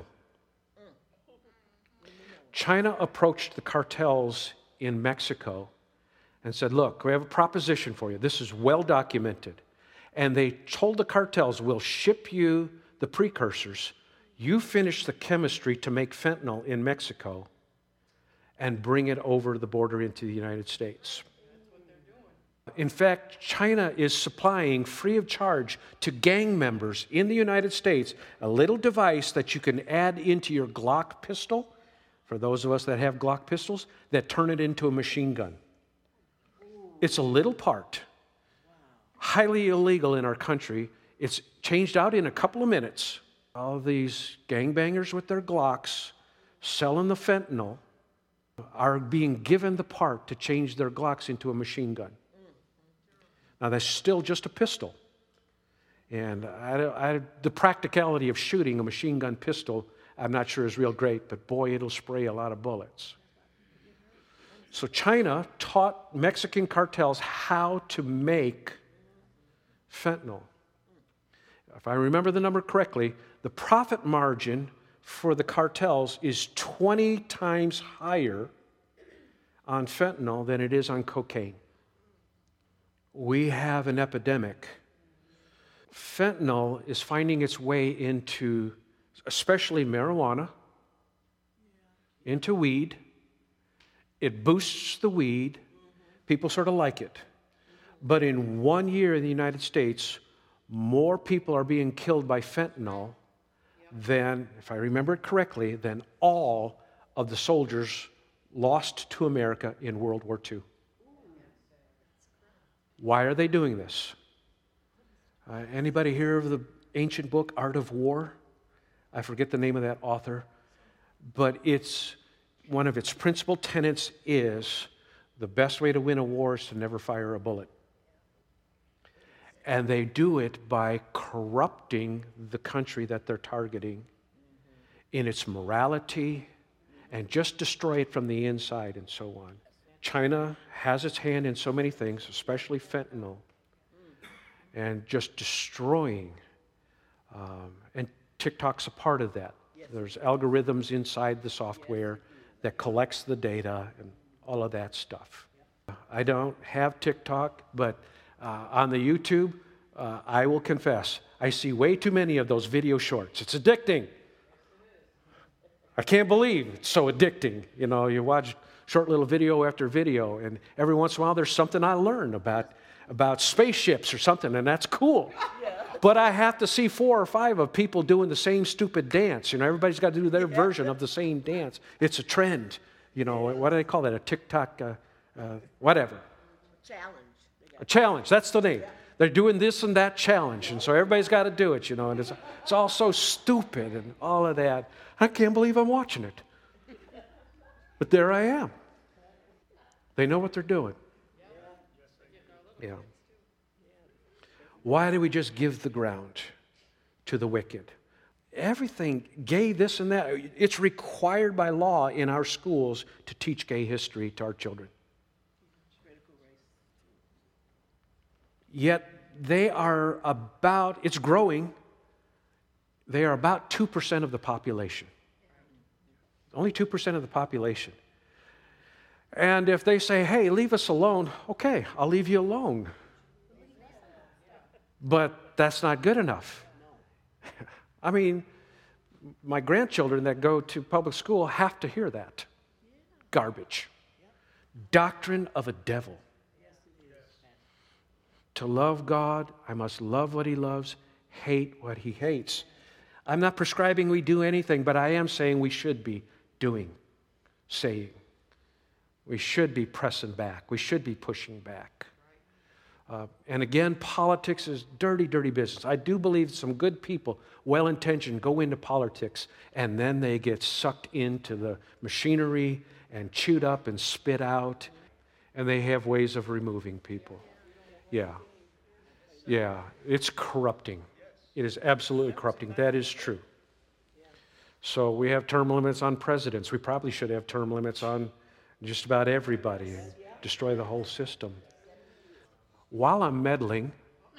China approached the cartels in Mexico and said, look, we have a proposition for you. This is well documented. And they told the cartels, we'll ship you the precursors. You finish the chemistry to make fentanyl in Mexico and bring it over the border into the United States. In fact, China is supplying free of charge to gang members in the United States a little device that you can add into your Glock pistol, for those of us that have Glock pistols, that turn it into a machine gun. It's a little part, highly illegal in our country. It's changed out in a couple of minutes. All these gangbangers with their Glocks selling the fentanyl are being given the part to change their Glocks into a machine gun. Now, that's still just a pistol. And I, I, the practicality of shooting a machine gun pistol, I'm not sure is real great, but boy, it'll spray a lot of bullets. So China taught Mexican cartels how to make fentanyl. If I remember the number correctly, the profit margin for the cartels is twenty times higher on fentanyl than it is on cocaine. We have an epidemic. Fentanyl is finding its way into especially marijuana, into weed. It boosts the weed. People sort of like it. But in one year in the United States, more people are being killed by fentanyl than, if I remember it correctly, than all of the soldiers lost to America in World War Two. Why are they doing this? Uh, anybody hear of the ancient book, Art of War? I forget the name of that author. But it's one of its principal tenets is the best way to win a war is to never fire a bullet. And they do it by corrupting the country that they're targeting in its morality and just destroy it from the inside and so on. China has its hand in so many things, especially fentanyl, and just destroying. Um, and TikTok's a part of that. There's algorithms inside the software that collects the data and all of that stuff. I don't have TikTok, but uh, on the YouTube, uh, I will confess, I see way too many of those video shorts. It's addicting. I can't believe it's so addicting. You know, you watch short little video after video, and every once in a while there's something I learn about, about spaceships or something, and that's cool. Yeah. But I have to see four or five of people doing the same stupid dance. You know, everybody's got to do their yeah. version of the same dance. It's a trend. You know, what do they call that? A TikTok, uh, uh, whatever. Challenge. A challenge, that's the name. They're doing this and that challenge, and so everybody's got to do it, you know, and it's, it's all so stupid and all of that. I can't believe I'm watching it. But there I am. They know what they're doing. Yeah. Why do we just give the ground to the wicked? Everything, gay this and that, it's required by law in our schools to teach gay history to our children. Yet they are about, it's growing, they are about two percent of the population. Only two percent of the population. And if they say, hey, leave us alone, okay, I'll leave you alone. But that's not good enough. I mean, my grandchildren that go to public school have to hear that. Garbage. Doctrine of a devil. To love God, I must love what He loves, hate what He hates. I'm not prescribing we do anything, but I am saying we should be doing, saying. We should be pressing back. We should be pushing back. Uh, and again, politics is dirty, dirty business. I do believe some good people, well-intentioned, go into politics, and then they get sucked into the machinery and chewed up and spit out, and they have ways of removing people. Yeah. Yeah, it's corrupting. It is absolutely corrupting. That is true. So we have term limits on presidents. We probably should have term limits on just about everybody and destroy the whole system. While I'm meddling,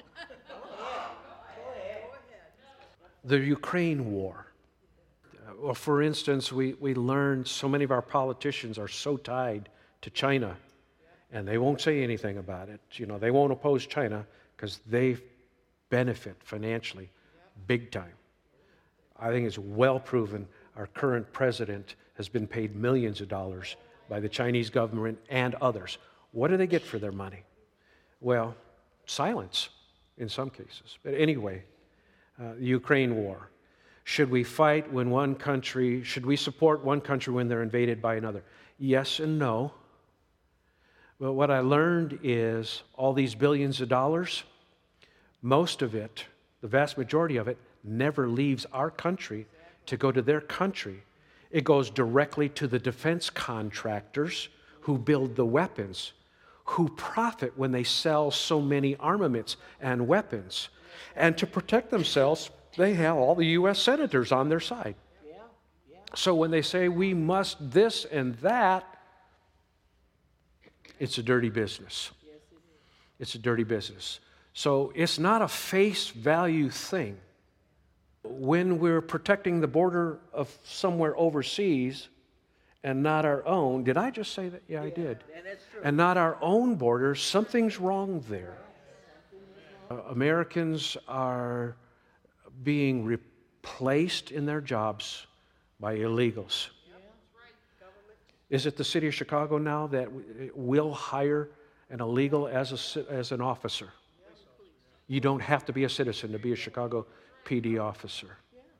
the Ukraine war. Well, for instance, we, we learned so many of our politicians are so tied to China, and they won't say anything about it. You know, they won't oppose China because they benefit financially big time. I think it's well proven our current president has been paid millions of dollars by the Chinese government and others. What do they get for their money? Well, silence in some cases. But anyway, uh, the Ukraine war. Should we fight when one country, should we support one country when they're invaded by another? Yes and no. But what I learned is all these billions of dollars, most of it, the vast majority of it, never leaves our country to go to their country. It goes directly to the defense contractors who build the weapons, who profit when they sell so many armaments and weapons. And to protect themselves, they have all the U S senators on their side. So when they say we must this and that, it's a dirty business. It's a dirty business. So it's not a face value thing. When we're protecting the border of somewhere overseas and not our own. Did I just say that? Yeah, I did. And that's true. And not our own borders. Something's wrong there. Uh, Americans are being replaced in their jobs by illegals. Is it the city of Chicago now that will hire an illegal as, a, as an officer? You don't have to be a citizen to be a Chicago P D officer.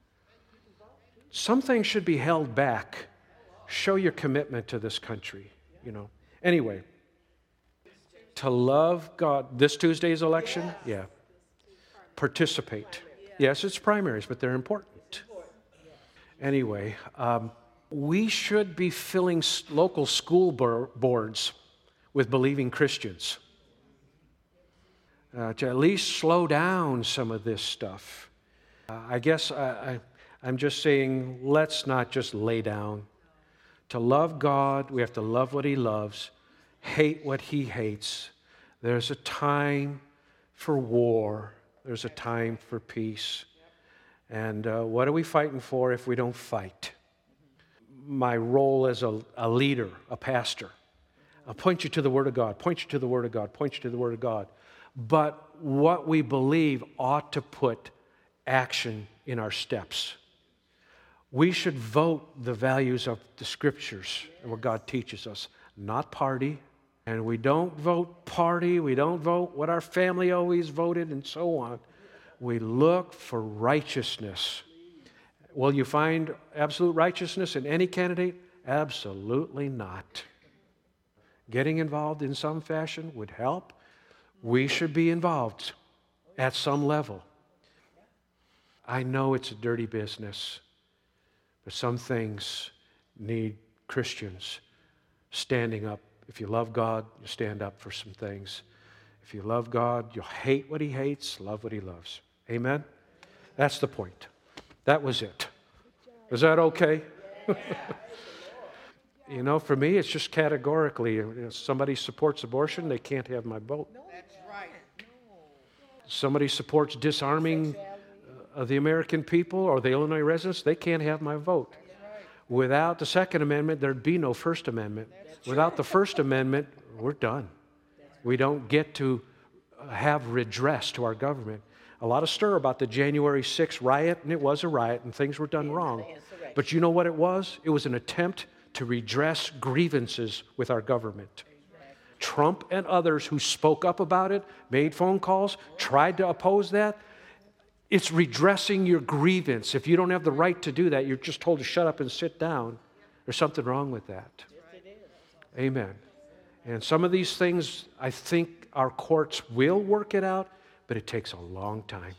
Some things should be held back. Show your commitment to this country, you know. Anyway, to love God. This Tuesday's election? Yeah. Participate. Yes, it's primaries, but they're important. Anyway, um, we should be filling local school boards with believing Christians uh, to at least slow down some of this stuff. Uh, I guess I, I, I'm just saying, let's not just lay down. To love God, we have to love what He loves, hate what He hates. There's a time for war. There's a time for peace. And uh, what are we fighting for if we don't fight? My role as a, a leader, a pastor, I'll point you to the Word of God, point you to the Word of God, point you to the Word of God. But what we believe ought to put action in our steps. We should vote the values of the Scriptures and what God teaches us, not party. And we don't vote party, we don't vote what our family always voted and so on. We look for righteousness. Will you find absolute righteousness in any candidate? Absolutely not. Getting involved in some fashion would help. We should be involved at some level. I know it's a dirty business, but some things need Christians standing up. If you love God, you stand up for some things. If you love God, you'll hate what He hates, love what He loves. Amen? That's the point. That was it. Is that okay? You know, for me, it's just categorically, if somebody supports abortion, they can't have my vote. That's right. Somebody supports disarming of the American people or the Illinois residents, they can't have my vote. Without the Second Amendment, there'd be no First Amendment. Without the First Amendment, we're done. We don't get to have redress to our government. A lot of stir about the January sixth riot, and it was a riot, and things were done wrong. But you know what it was? It was an attempt to redress grievances with our government. Trump and others who spoke up about it, made phone calls, tried to oppose that. It's redressing your grievance. If you don't have the right to do that, you're just told to shut up and sit down. There's something wrong with that. Amen. And some of these things, I think our courts will work it out, but it takes a long time.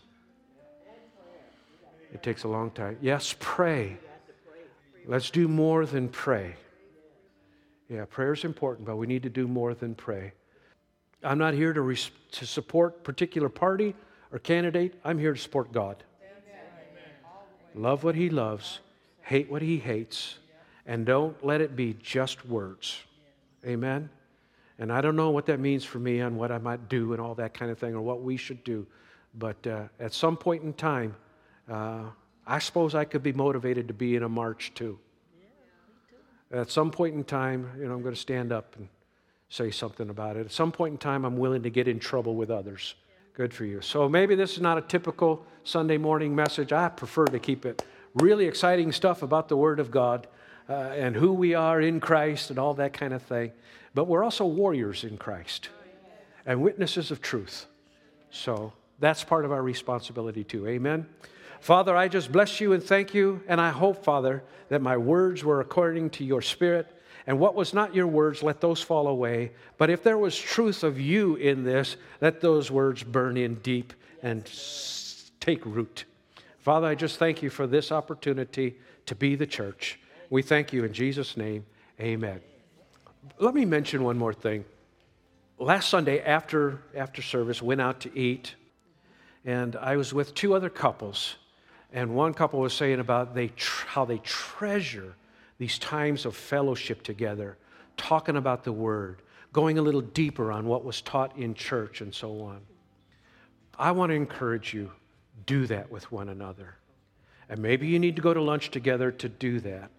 It takes a long time. Yes, pray. Let's do more than pray. Yeah, prayer is important, but we need to do more than pray. I'm not here to, res- to support particular party or candidate. I'm here to support God. Love what He loves, hate what He hates, and don't let it be just words. Amen? And I don't know what that means for me and what I might do and all that kind of thing or what we should do. But uh, at some point in time, uh, I suppose I could be motivated to be in a march too. At some point in time, you know, I'm going to stand up and say something about it. At some point in time, I'm willing to get in trouble with others. Good for you. So maybe this is not a typical Sunday morning message. I prefer to keep it really exciting stuff about the Word of God uh, and who we are in Christ and all that kind of thing. But we're also warriors in Christ and witnesses of truth. So that's part of our responsibility too. Amen? Father, I just bless you and thank you. And I hope, Father, that my words were according to your Spirit. And what was not your words, let those fall away. But if there was truth of you in this, let those words burn in deep and take root. Father, I just thank you for this opportunity to be the church. We thank you in Jesus' name. Amen. Let me mention one more thing. Last Sunday after, after service, went out to eat, and I was with two other couples. And one couple was saying about they tr- how they treasure these times of fellowship together, talking about the Word, going a little deeper on what was taught in church and so on. I want to encourage you, do that with one another. And maybe you need to go to lunch together to do that.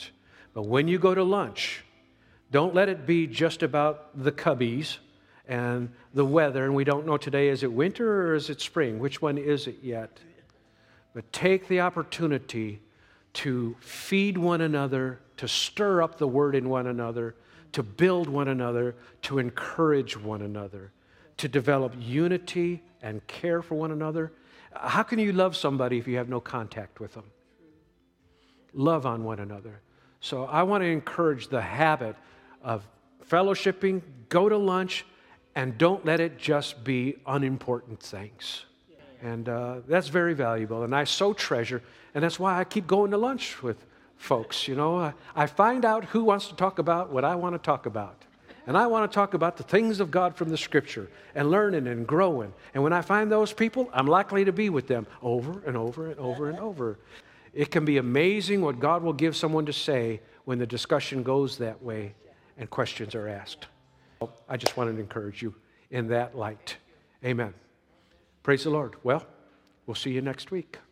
But when you go to lunch, don't let it be just about the cubbies and the weather. And we don't know today, is it winter or is it spring? Which one is it yet? But take the opportunity to feed one another, to stir up the word in one another, to build one another, to encourage one another, to develop unity and care for one another. How can you love somebody if you have no contact with them? Love on one another. So I want to encourage the habit of fellowshipping, go to lunch, and don't let it just be unimportant things. And uh, that's very valuable, and I so treasure, and that's why I keep going to lunch with folks. You know, I, I find out who wants to talk about what I want to talk about. And I want to talk about the things of God from the Scripture and learning and growing. And when I find those people, I'm likely to be with them over and over and over and over. It can be amazing what God will give someone to say when the discussion goes that way and questions are asked. I just wanted to encourage you in that light. Amen. Praise the Lord. Well, we'll see you next week.